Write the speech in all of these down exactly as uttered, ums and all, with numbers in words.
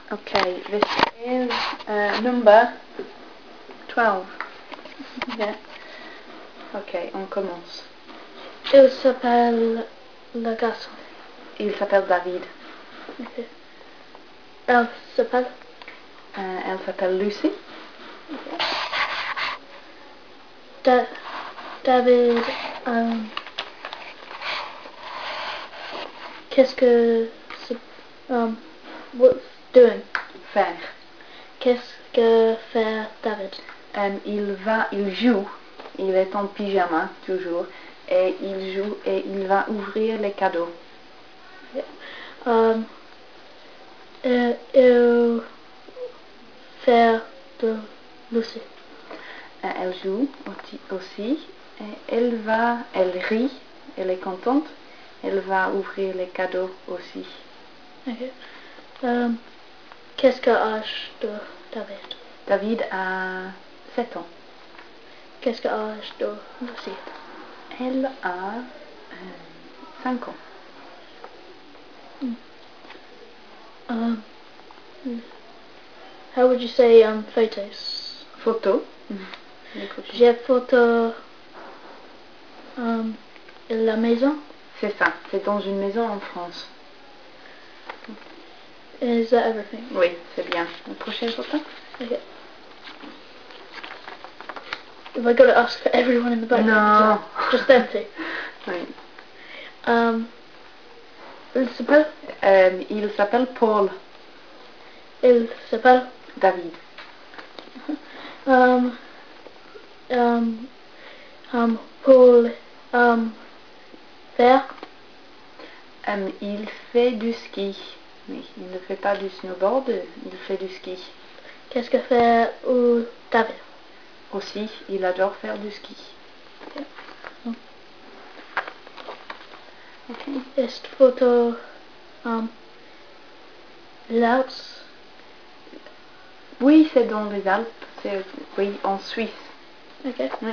Okay, this is uh, number twelve. Yeah. Ok, on commence. Il s'appelle le garçon. Il s'appelle David. Okay. Elle s'appelle? Euh, elle s'appelle Lucy. Okay. Da David, um, qu'est-ce que um, what's doing? Faire. Qu'est-ce que fait David? Um, il va, il joue. Il est en pyjama toujours et il joue et il va ouvrir les cadeaux. Okay. Um, euh, il fait de Lucy. Euh, elle joue aussi et elle va, elle rit, elle est contente. Elle va ouvrir les cadeaux aussi. Okay. Um, qu'est-ce que âge de David? David a sept ans. Qu'est-ce que âge de Lucy? Elle a euh, cinq ans. Mm. Um, how would you say um, photos? Photo. J'ai photo um, de la maison. C'est ça, c'est dans une maison en France. Is that everything? Oui, c'est bien. La prochaine photo? Okay. Have I got to ask for everyone in the background? Non. Just empty. Oui. Um, il s'appelle? Euh, il s'appelle Paul. Il s'appelle? David. Um, um, um, Paul, um, faire? Um, il fait du ski. Oui, il ne fait pas du snowboard, il fait du ski. Qu'est-ce que fait ou David? Aussi, il adore faire du ski. Okay. Um, Okay. Est photo um, l'Alps? Oui, c'est dans les Alpes. C'est, oui, en Suisse. Ok. Oui.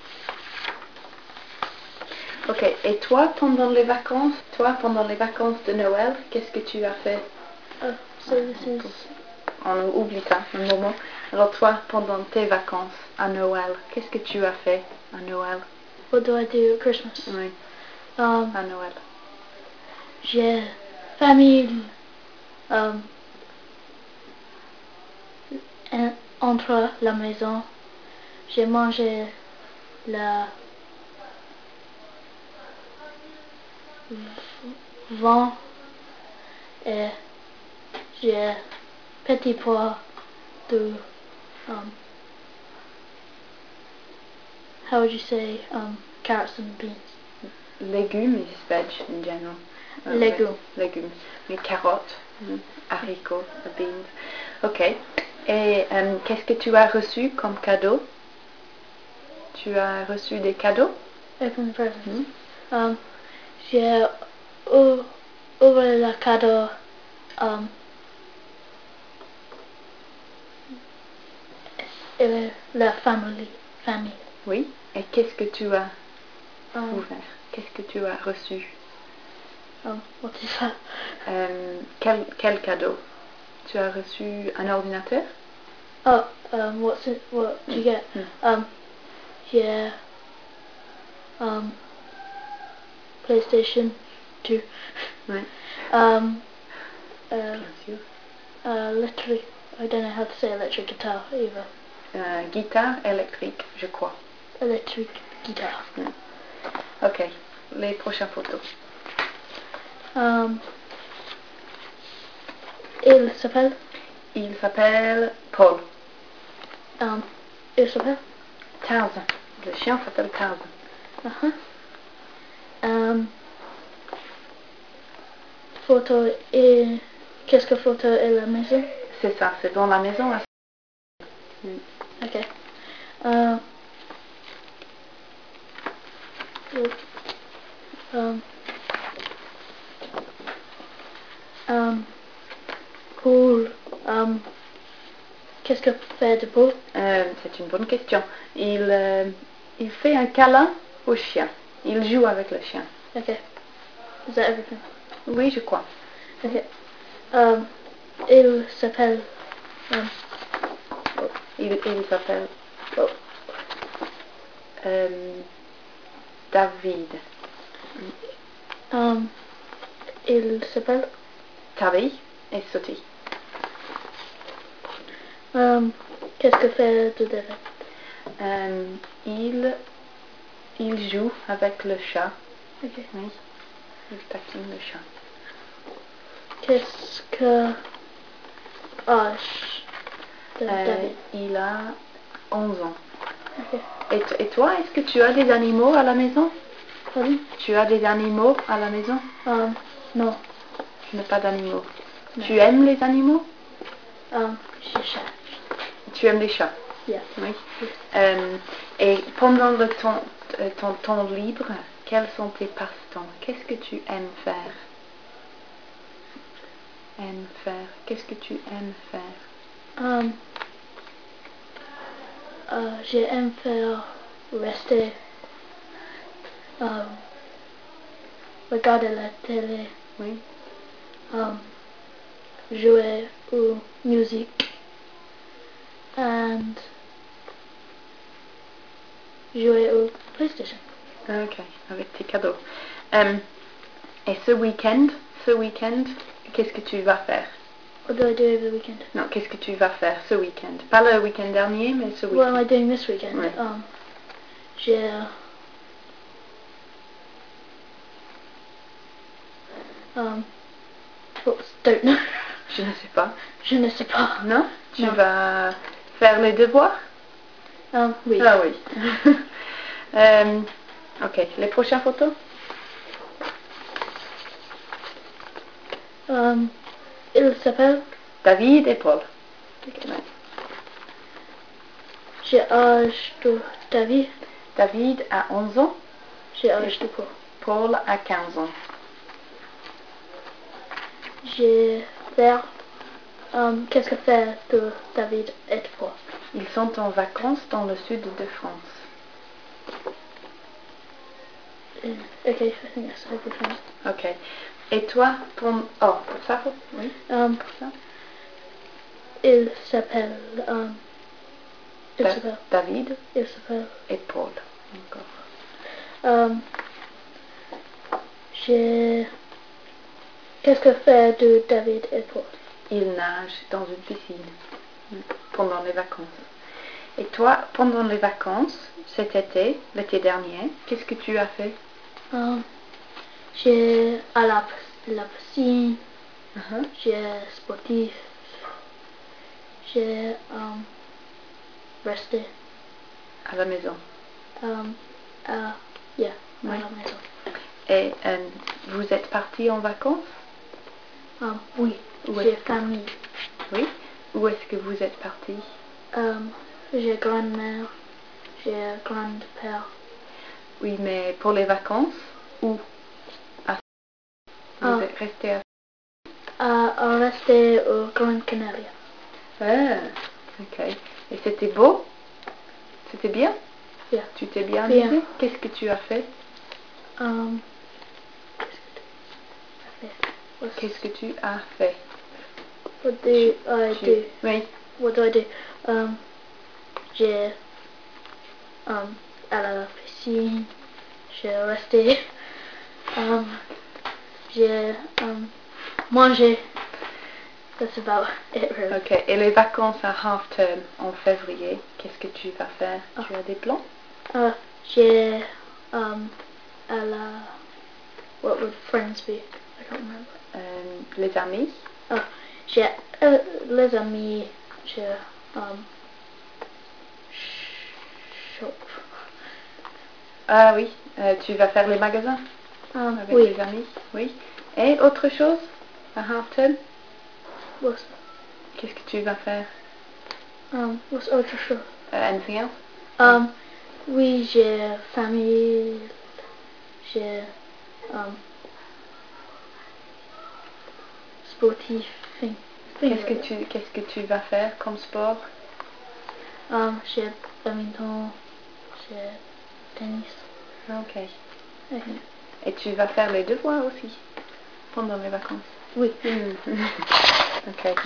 Ok, et toi, pendant les vacances, toi, pendant les vacances de Noël, qu'est-ce que tu as fait? Oh, so this is... On oublie ça un moment. Alors toi, pendant tes vacances à Noël, qu'est-ce que tu as fait à Noël? What do I do at Christmas? Oui, Um, à Noël. J'ai famille um, en- entre la maison. J'ai mangé la vin et j'ai petit pois de um, how would you say um, carrots and beans? Légumes is veg in general. Uh, Légumes. Légumes. Mais carottes, mm, haricots, beans. Ok. Et um, qu'est-ce que tu as reçu comme cadeau? Tu as reçu des cadeaux? Open presents. Mm. Um, j'ai ou- ouvert le cadeau um, et la famille. famille. Oui. Et qu'est-ce que tu as Um, ouvert? Qu'est-ce que tu as reçu? um, what is that? Um, quel, quel cadeau? Tu as reçu un ordinateur? Oh, um, what's it? What do you get? Mm. Um, yeah. Um, PlayStation two. Oui. Um, uh, Bien sûr. uh, electric. I don't know how to say electric guitar either. Euh, guitare électrique, je crois. Electric guitar. Mm. Ok. Les prochaines photos. Um, il s'appelle. Il s'appelle Paul. Um, il s'appelle. Tarzan. Le chien s'appelle Tarzan. Uh huh. Um, photo et qu'est-ce que photo et la maison? C'est ça, c'est dans la maison. À... Mm. Okay. Uh, um, um, Paul. Um, qu'est-ce que fait de Paul? Euh, c'est une bonne question. Il, euh, il fait un câlin au chien. Il joue avec le chien. Okay. Is that everything? Oui, je crois. Okay. Um, il s'appelle... Um, Il, il s'appelle oh, euh, David. um, il s'appelle... Tavi et Soti. Um, Qu'est-ce que fait de David? Euh, il, il joue avec le chat. Okay. Oui, il taquine le chat. Qu'est-ce que âge de Euh, David? il a onze ans. Okay. Et, et toi, est-ce que tu as des animaux à la maison? Pardon? Tu as des animaux à la maison? Um, non. Tu n'as pas d'animaux. Non. Tu aimes les animaux? Um, j'ai chat. Tu aimes les chats? Yeah. Oui. Euh, et pendant le temps, euh, ton temps libre, quels sont tes passe-temps? Qu'est-ce que tu aimes faire? Aimes faire. Qu'est-ce que tu aimes faire? Um, uh, j'aime faire rester, um, regarder la télé, Oui. um, jouer aux musique and jouer au PlayStation. Ok, avec tes cadeaux. Euh, et ce week-end, ce week-end, qu'est-ce que tu vas faire? What do I do over the weekend? Non, qu'est-ce que tu vas faire ce week-end? Pas le week-end dernier, mais ce What am I week-end. doing this weekend? Ouais. Um, j'ai um, oops, don't know. Je ne sais pas. Je ne sais pas. Non? Tu Non. vas faire les devoirs? Um, oui. Ah oui. euh, ok, les prochaines photos? Um, il s'appelle... David et Paul. Okay. Ouais. J'ai âge de David. David a onze ans. J'ai âge de Paul. Paul a quinze ans. J'ai fait... Um, Qu'est-ce que fait de David et Paul? Ils sont en vacances dans le sud de France. Uh, okay, I think that's a good thing. Ok. Et toi, pour... Oh, pour ça? Oui. Um, Pour ça? il s'appelle... Um, il Da- s'appelle... David Il s'appelle... et Paul. Encore. Um, j'ai... Qu'est-ce que fait de David et Paul? Ils nagent dans une piscine pendant les vacances. Et toi, pendant les vacances, cet été, l'été dernier, qu'est-ce que tu as fait? Um, j'ai à la, la piscine, Uh-huh. j'ai sportif, j'ai um, resté À la maison. um, à, yeah, Oui. à la maison. Et euh, vous êtes partis en vacances? Um, oui, Où j'ai est-ce que- famille. Oui. Où est-ce que vous êtes partis? Um, j'ai grand-mère, j'ai grand-père. Oui, mais pour les vacances, où? À... Vous Ah. êtes restés à... À, à rester au Grand Canaria. Ah, ok. Et c'était beau? C'était bien? Yeah. Tu t'es bien Bien. amusé? Qu'est-ce que tu as fait? Um, Qu'est-ce que tu as fait? What do I Tu- do? Oui. What do I do? Um, j'ai um, à la piscine, j'ai resté, um, j'ai um, mangé. That's about it really. Ok. Et les vacances à half term en février, qu'est-ce que tu vas faire? Ah. Tu as des plans? Uh, j'ai um, à la, what would friends be? I can't remember. Euh, les amis? Ah, j'ai euh, les amis, j'ai um, shop. Ah oui. Euh, tu vas faire les magasins Um, avec oui. les amis? Oui. Et autre chose à half term? What's, Qu'est-ce que tu vas faire? um, what's autre chose? Uh, anything else? Um, oui, j'ai famille, j'ai um, sportif. Thing, things Qu'est-ce que like tu qu'est-ce que tu vas faire comme sport? that. Um, j'ai badminton, j'ai tennis. Ok. Okay. Et tu vas faire les devoirs aussi pendant les vacances? Oui. Mm. Ok.